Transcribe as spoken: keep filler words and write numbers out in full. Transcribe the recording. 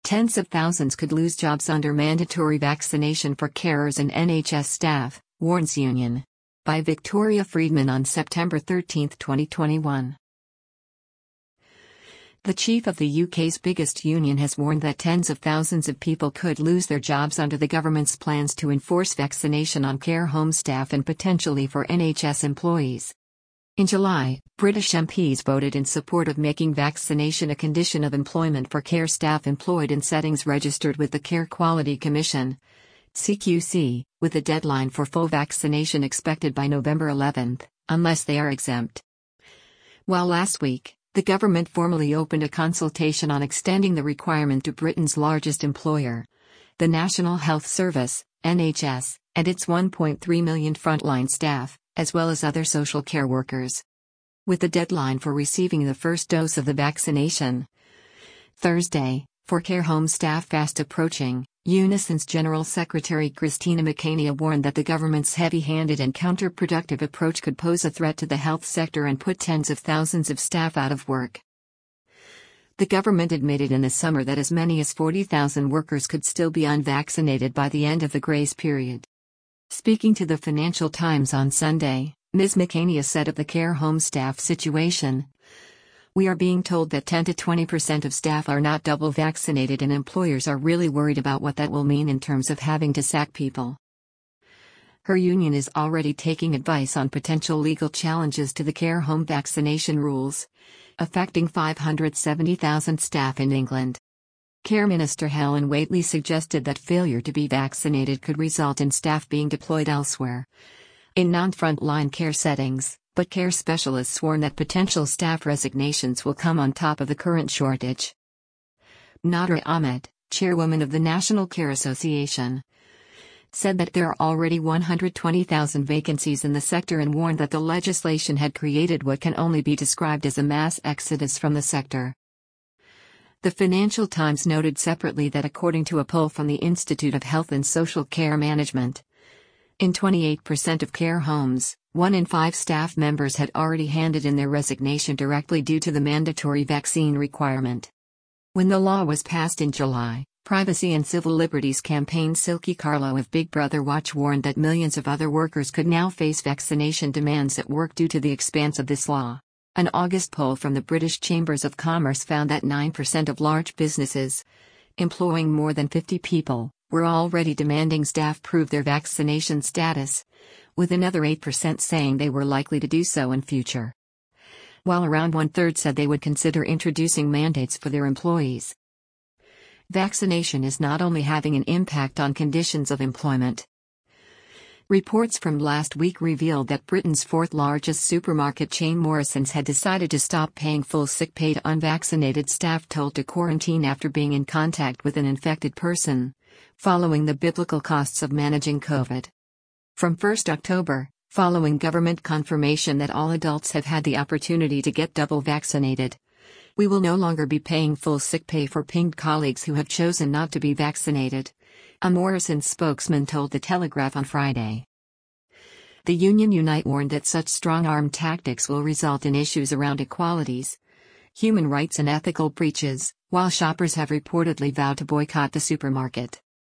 Tens of thousands could lose jobs under mandatory vaccination for carers and N H S staff, warns union. By Victoria Friedman on September thirteenth, twenty twenty-one. The chief of the U K's biggest union has warned that tens of thousands of people could lose their jobs under the government's plans to enforce vaccination on care home staff and potentially for N H S employees. In July, British M Ps voted in support of making vaccination a condition of employment for care staff employed in settings registered with the Care Quality Commission, C Q C, with a deadline for full vaccination expected by November eleventh, unless they are exempt. While last week, the government formally opened a consultation on extending the requirement to Britain's largest employer, the National Health Service, N H S, and its one point three million frontline staff, as well as other social care workers. With the deadline for receiving the first dose of the vaccination, Thursday, for care home staff fast approaching, Unison's General Secretary Christina McKenna warned that the government's heavy-handed and counterproductive approach could pose a threat to the health sector and put tens of thousands of staff out of work. The government admitted in the summer that as many as forty thousand workers could still be unvaccinated by the end of the grace period. Speaking to the Financial Times on Sunday, Miz McKenna said of the care home staff situation, "We are being told that ten to twenty percent of staff are not double vaccinated and employers are really worried about what that will mean in terms of having to sack people." Her union is already taking advice on potential legal challenges to the care home vaccination rules, affecting five hundred seventy thousand staff in England. Care Minister Helen Whately suggested that failure to be vaccinated could result in staff being deployed elsewhere, in non-frontline care settings. But care specialists warn that potential staff resignations will come on top of the current shortage. Nadra Ahmed, chairwoman of the National Care Association, said that there are already one hundred twenty thousand vacancies in the sector and warned that the legislation had created what can only be described as a mass exodus from the sector. The Financial Times noted separately that according to a poll from the Institute of Health and Social Care Management, in twenty-eight percent of care homes, one in five staff members had already handed in their resignation directly due to the mandatory vaccine requirement. When the law was passed in July, Privacy and Civil Liberties campaign Silkie Carlo of Big Brother Watch warned that millions of other workers could now face vaccination demands at work due to the expanse of this law. An August poll from the British Chambers of Commerce found that nine percent of large businesses, employing more than fifty people, were already demanding staff prove their vaccination status, with another eight percent saying they were likely to do so in future, while around one-third said they would consider introducing mandates for their employees. Vaccination is not only having an impact on conditions of employment. Reports from last week revealed that Britain's fourth-largest supermarket chain Morrisons had decided to stop paying full sick pay to unvaccinated staff told to quarantine after being in contact with an infected person, following the biblical costs of managing COVID. From first October, following government confirmation that all adults have had the opportunity to get double vaccinated, we will no longer be paying full sick pay for pinged colleagues who have chosen not to be vaccinated, a Morrisons spokesman told The Telegraph on Friday. The union Unite warned that such strong-arm tactics will result in issues around equalities, human rights and ethical breaches, while shoppers have reportedly vowed to boycott the supermarket.